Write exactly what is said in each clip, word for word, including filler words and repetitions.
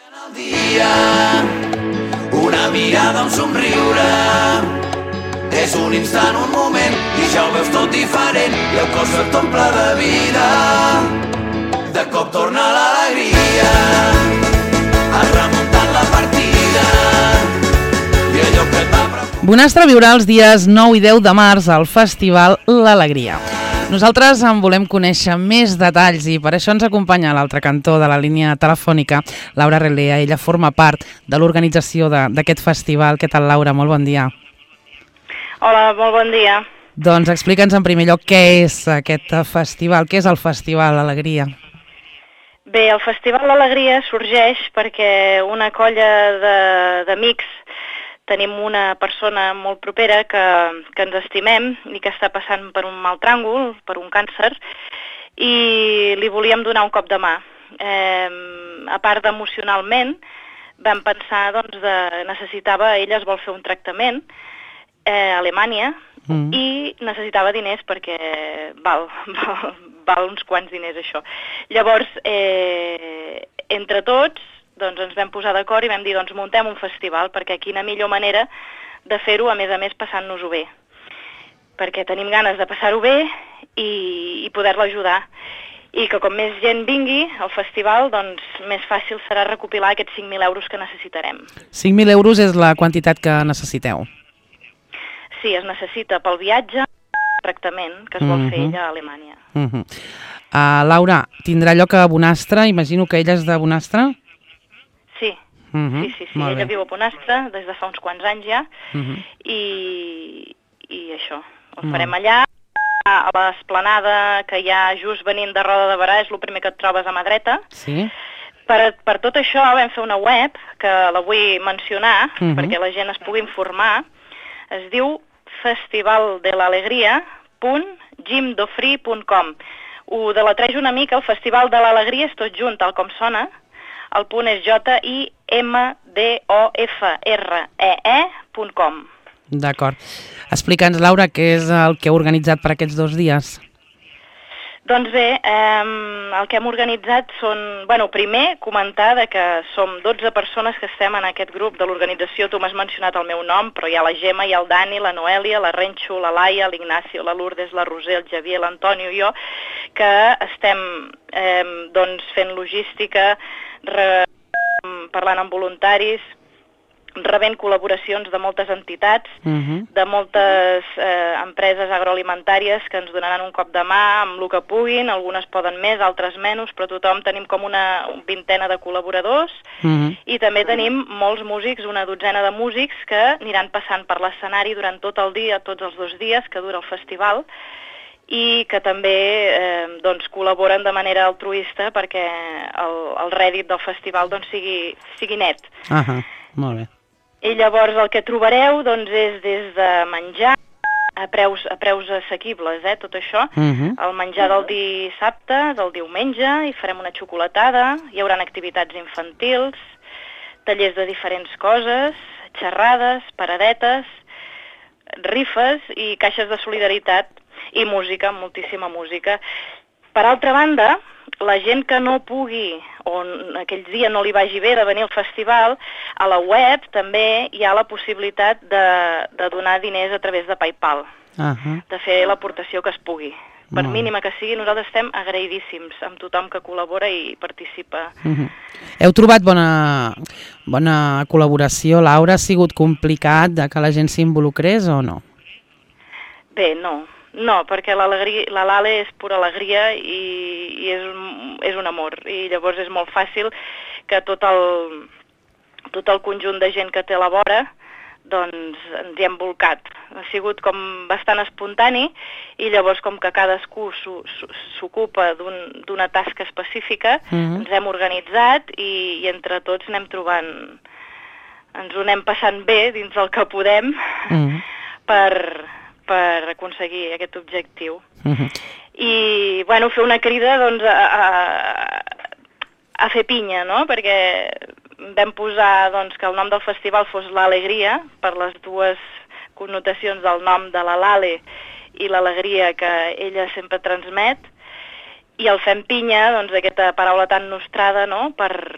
Una mirada, un somriure, és un instant, un moment, i ja ho veus tot diferent, i el cos se't omple de vida. De cop torna l'alegria, has remuntat la partida, i allò que et va preocupar... Bonastre viurà els dies nou i deu de març al Festival L'Alegria. Nosaltres en volem conèixer més detalls i per això ens acompanya a l'altre cantó de la línia telefònica Laura Relea. Ella forma part de l'organització d'aquest festival. Què tal, Laura? Molt bon dia. Hola, molt bon dia. Doncs explica'ns en primer lloc què és aquest festival, què és el Festival L'Alegria. Bé, el Festival L'Alegria sorgeix perquè una colla d'amics, tenim una persona molt propera que, que ens estimem i que està passant per un mal tràngol, per un càncer, i li volíem donar un cop de mà. Eh, a part d'emocionalment, vam pensar doncs, de necessitava, ella es vol fer un tractament eh, a Alemanya mm. i necessitava diners perquè val, val, val uns quants diners això. Llavors, eh, entre tots, doncs ens vam posar d'acord i vam dir, doncs muntem un festival, perquè quina millor manera de fer-ho, a més a més passant-nos-ho bé. Perquè tenim ganes de passar-ho bé i, i poder-la ajudar. I que com més gent vingui al festival, doncs més fàcil serà recopilar aquests cinc mil euros que necessitarem. cinc mil euros és la quantitat que necessiteu? Sí, es necessita pel viatge, el tractament que es vol uh-huh. fer ella a Alemanya. Uh-huh. uh, Laura, tindrà lloc a Bonastre? Imagino que ella és de Bonastre? Sí, uh-huh. sí, sí, sí. Ella viu a Bonastre des de fa uns quants anys ja uh-huh. i, i això, ho farem allà, a l'esplanada que hi ha just venint de Roda de Berà, és el primer que et trobes a mà dreta. Sí. Per, per tot això vam fer una web, que la vull mencionar, uh-huh. perquè la gent es pugui informar, es diu festival de l'alegria punt jimdofree punt com. Ho deletrejo una mica, el Festival de l'Alegria és tot junt, tal com sona. El punt és J I M D O F R E E punt com. D'acord. Explica'ns, Laura, què és el que heu organitzat per aquests dos dies? Doncs bé, eh, el que hem organitzat són... Bueno, primer, comentar de que som dotze persones que estem en aquest grup de l'organització. Tu m'has mencionat el meu nom, però hi ha la Gemma, hi ha el Dani, la Noèlia, la Renxo, la Laia, l'Ignacio, la Lourdes, la Roser, el Javier, l'Antonio i jo, que estem eh, doncs, fent logística, Re... parlant amb voluntaris, rebent col·laboracions de moltes entitats, uh-huh. de moltes eh, empreses agroalimentàries que ens donaran un cop de mà amb el que puguin, algunes poden més, altres menys, però tothom tenim com una vintena de col·laboradors uh-huh. i també tenim molts músics, una dotzena de músics que aniran passant per l'escenari durant tot el dia, tots els dos dies que dura el festival, i que també eh, doncs, col·laboren de manera altruista perquè el, el rèdit del festival doncs, sigui, sigui net. Uh-huh. Molt bé. I llavors el que trobareu doncs, és des de menjar a preus, a preus assequibles, eh, tot això, uh-huh. el menjar del dissabte, del diumenge, i farem una xocolatada, hi haurà activitats infantils, tallers de diferents coses, xerrades, paradetes, rifes i caixes de solidaritat, i música, moltíssima música. Per altra banda, la gent que no pugui, o aquell dia no li vagi bé de venir al festival, a la web també hi ha la possibilitat de, de donar diners a través de PayPal, uh-huh. de fer l'aportació que es pugui. Per uh-huh. mínima que sigui, nosaltres estem agraïdíssims amb tothom que col·labora i participa. Uh-huh. Heu trobat bona, bona col·laboració, Laura? Ha sigut complicat de que la gent s'involucrés o no? Bé, no. No, perquè la l'Ale és pura alegria i, i és, és un amor. I llavors és molt fàcil que tot el, tot el conjunt de gent que té a la vora doncs ens hi hem volcat. Ha sigut com bastant espontani i llavors com que cadascú s'ocupa d'una tasca específica, mm-hmm. ens hem organitzat i, i entre tots anem trobant, ens ho anem passant bé dins del que podem mm-hmm. per... per aconseguir aquest objectiu. Uh-huh. I, bueno, fer una crida, doncs, a, a, a fer pinya, no?, perquè vam posar, doncs, que el nom del festival fos l'Alegria, per les dues connotacions del nom de la Lale i l'alegria que ella sempre transmet, i el fem pinya, doncs, d'aquesta paraula tan nostrada, no?, per,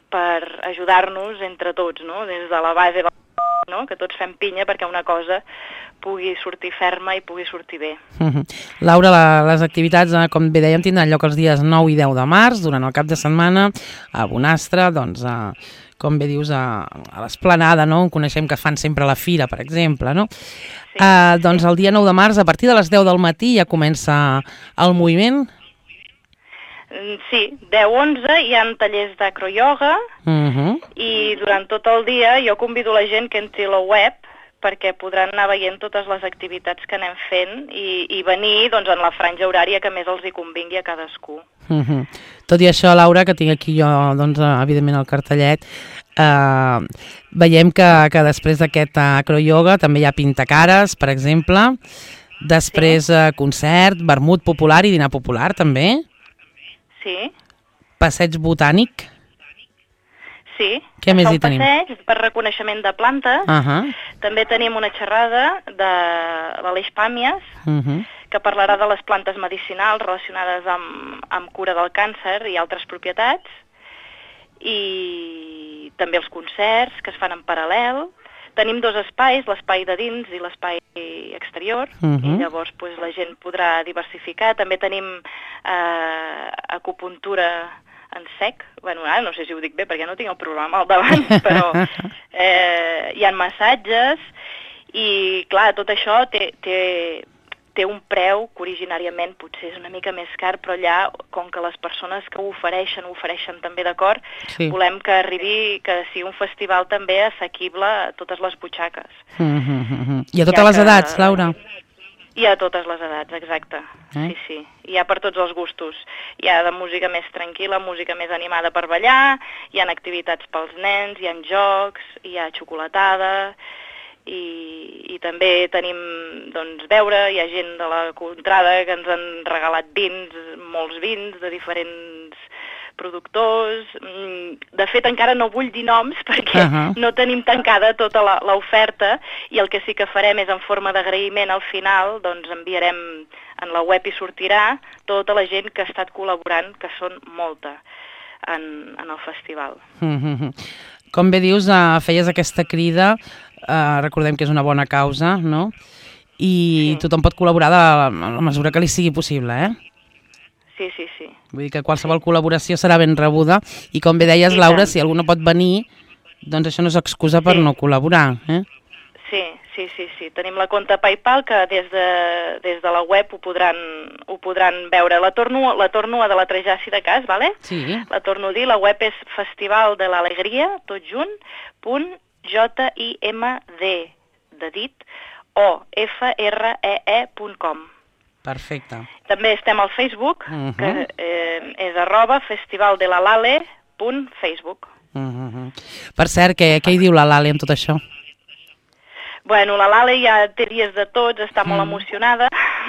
per ajudar-nos entre tots, no? Des de la base, no? Que tots fem pinya perquè una cosa pugui sortir ferma i pugui sortir bé. Uh-huh. Laura, la, les activitats, com bé dèiem, tindran lloc els dies nou i deu de març, durant el cap de setmana, a Bonastre, doncs, a, com bé dius, a, a l'Esplanada, no? On coneixem que fan sempre la fira, per exemple, no? Sí, uh, doncs el dia nou de març, a partir de les deu del matí, ja comença el moviment? Sí, deu a onze hi ha tallers d'acroioga, uh-huh. I durant tot el dia jo convido la gent que entri a la web perquè podran anar veient totes les activitats que anem fent i, i venir doncs, en la franja horària que més els hi convingui a cadascú. Uh-huh. Tot i això, Laura, que tinc aquí jo, doncs, evidentment, el cartellet, eh, veiem que, que després d'aquest acroyoga també hi ha pintacares, per exemple, després sí. eh, concert, vermut popular i dinar popular, també. Sí. Passeig botànic. Sí, què més hi tenim? Passeig per reconeixement de plantes. Uh-huh. També tenim una xerrada de l'Aleix Pàmies, uh-huh. que parlarà de les plantes medicinals relacionades amb, amb cura del càncer i altres propietats. I també els concerts que es fan en paral·lel. Tenim dos espais, l'espai de dins i l'espai exterior, uh-huh. i llavors pues, la gent podrà diversificar. També tenim eh, acupuntura en sec, bueno, ara no sé si ho dic bé perquè no tinc el programa al davant, però eh, hi ha massatges i, clar, tot això té, té, té un preu que originàriament potser és una mica més car, però allà, com que les persones que ho ofereixen, ho ofereixen també d'acord, sí. Volem que arribi, que sigui un festival també assequible a totes les butxaques. Mm-hmm. I a totes ja les que... edats, Laura? I a totes les edats, exacte. Eh? Sí, sí. Hi ha per tots els gustos. Hi ha de música més tranquil·la, música més animada per ballar, hi ha activitats pels nens, hi ha jocs, hi ha xocolatada, i, i també tenim, doncs, beure, hi ha gent de la contrada que ens han regalat vins, molts vins de diferents productors. De fet, encara no vull dir noms perquè uh-huh. no tenim tancada tota l'oferta i el que sí que farem és en forma d'agraïment al final, doncs enviarem en la web i sortirà tota la gent que ha estat col·laborant, que són molta, en, en el festival. Uh-huh. Com bé dius, uh, feies aquesta crida, uh, recordem que és una bona causa, no? I sí. Tothom pot col·laborar de la, de la mesura que li sigui possible, eh? Sí, sí, sí. Vull dir que qualsevol sí. col·laboració serà ben rebuda i com bé deies, sí, Laura, tant. Si algú no pot venir, doncs això no és excusa per sí. no col·laborar, eh? Sí, sí, sí, sí. Tenim la compte PayPal que des de, des de la web ho podran, ho podran veure. La torno, la torno a deletrejar si de cas, vale? Sí. La torno a dir, la web és Festival de l'Alegria, tot junt, punt J I M D, de dit, O F R E E punt com. Perfecte. També estem al Facebook, uh-huh. que eh, és arroba festivaldelalale punt facebook. Uh-huh. Per cert, què, què hi diu la Lale amb tot això? Bueno, la Lale ja té dies de tots, està molt mm. emocionada.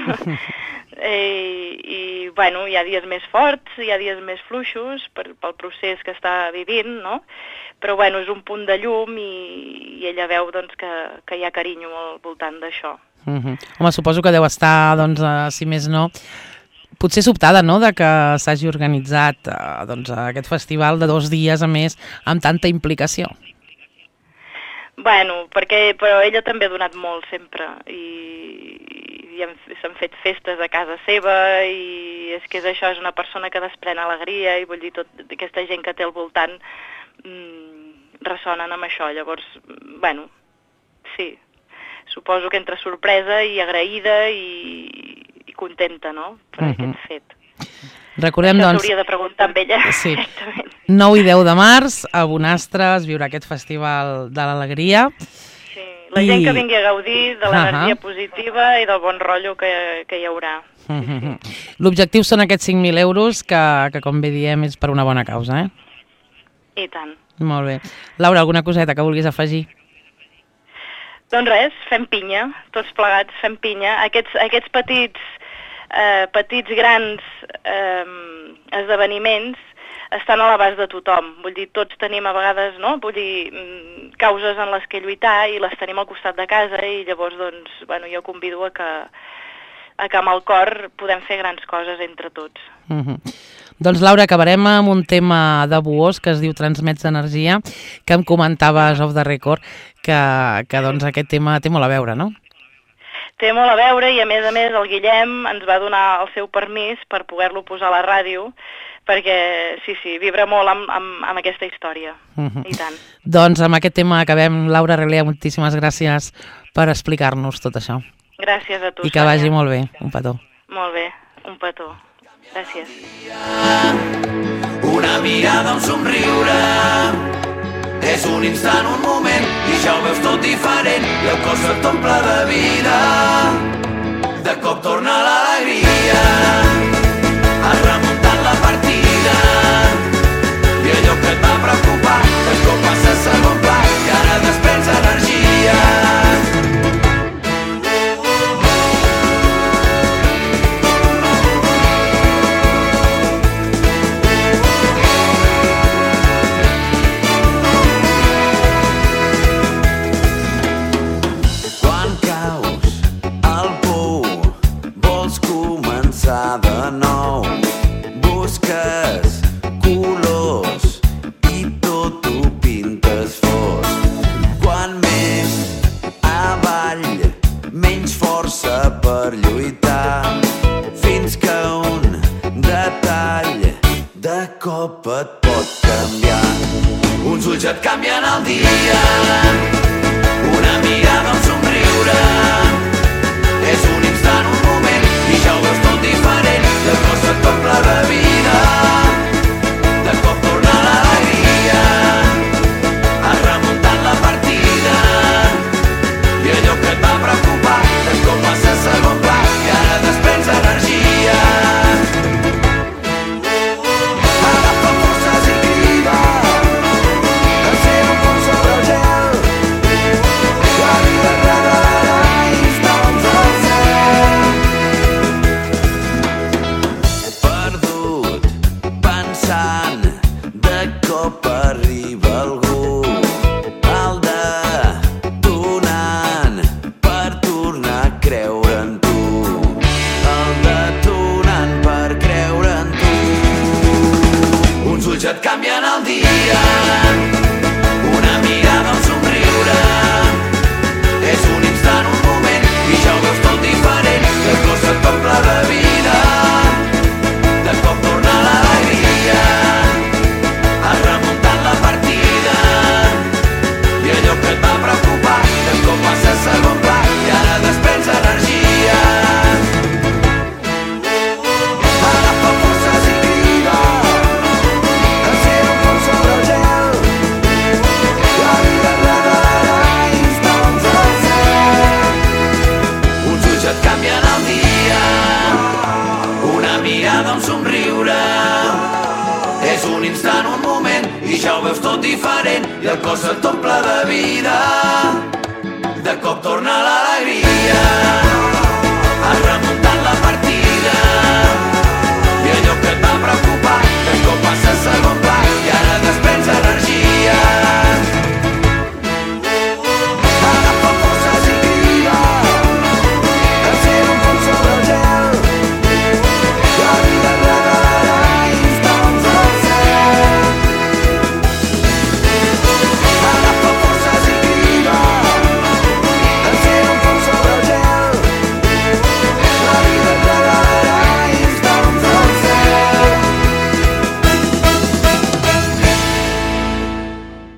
I, i, bueno, hi ha dies més forts, hi ha dies més fluixos per, pel procés que està vivint, no? Però, bueno, és un punt de llum i, i ella veu, doncs, que, que hi ha carinyo al voltant d'això. Uh-huh. Home, suposo que deu estar, doncs, uh, si més no, potser sobtada, no?, de que s'hagi organitzat uh, doncs, aquest festival de dos dies, a més, amb tanta implicació. Bueno, perquè però ella també ha donat molt sempre i, i s'han fet festes a casa seva i és que és això, és una persona que desprèn alegria i vull dir, tot aquesta gent que té al voltant mmm, ressonen amb això, llavors, bueno, sí, suposo que entre sorpresa i agraïda i, i contenta, no?, per uh-huh. aquest fet. Recordem, això doncs... s'hauria de preguntar amb ella. Sí. nou i deu de març, a Bonastre es viurà aquest festival de l'alegria. Sí, la I... gent que vingui a gaudir de l'energia uh-huh. positiva i del bon rotllo que, que hi haurà. Sí, uh-huh. sí. L'objectiu són aquests cinc mil euros que, que, com bé diem, és per una bona causa, eh? I tant. Molt bé. Laura, alguna coseta que vulguis afegir? Doncs res, fem pinya, tots plegats fem pinya. Aquests, aquests petits... Eh, petits, grans eh, esdeveniments estan a l'abast de tothom. Vull dir, tots tenim a vegades, no?, vull dir, causes en les que lluitar i les tenim al costat de casa i llavors, doncs, bueno, jo convido a que, a que amb el cor podem fer grans coses entre tots. Uh-huh. Doncs Laura, acabarem amb un tema de Buós que es diu Transmets energia, que em comentaves off the record que, que doncs aquest tema té molt a veure, no? Té molt a veure i a més a més el Guillem ens va donar el seu permís per poder-lo posar a la ràdio, perquè sí, sí, vibra molt amb, amb, amb aquesta història, uh-huh. I tant. Doncs amb aquest tema acabem. Laura Relea, moltíssimes gràcies per explicar-nos tot això. Gràcies a tu, I que vagi Sònia. Molt bé, un petó. Molt bé, un petó. Gràcies. Una mirada, un somriure, és un instant, un moment, i ja ho veus tot diferent, i el cos et omple de vida. De cop torna l'alegria, has remuntat la partida, i allò que et va preocupar, de cop passa a segon pla, i ara desprens energia. De nou busques colors i tot ho pintes fosc. Quan més avall, menys força per lluitar, fins que un detall de cop et pot canviar. Uns ulls et canvien el dia, una mirada, un somriure, és un instant, un moment, i ja ho veus tot diferent, i el cos et omple de vida. De cop torna l'alegria, has remuntat la partida, i allò que et va preocupar, de cop passa a segon pla, i ara desprens energia. Agafa forces i crida, encén un fons sobre el gel, la vida regala instants al cel. De cop arriba algú, el detonant per tornar a creure en tu, el detonant per creure en tu. Uns ulls et canvien el dia, una mirada, un somriure, és un instant, un moment, i ja ho veus tot diferent, i el cos et omple de vida. De cop torna l'alegria, has remuntat la partida, i allò que et va preocupar, de cop passa a segon pla, i ara desprens energia. Agafa forces i crida, encén un fons sobre el gel, la vida regala instants al cel. Uns ulls et canvien el dia, una mirada, un somriure, és un instant, un moment, i ja ho veus tot diferent, i el cos et omple de vida. De cop torna l'alegria, has remuntat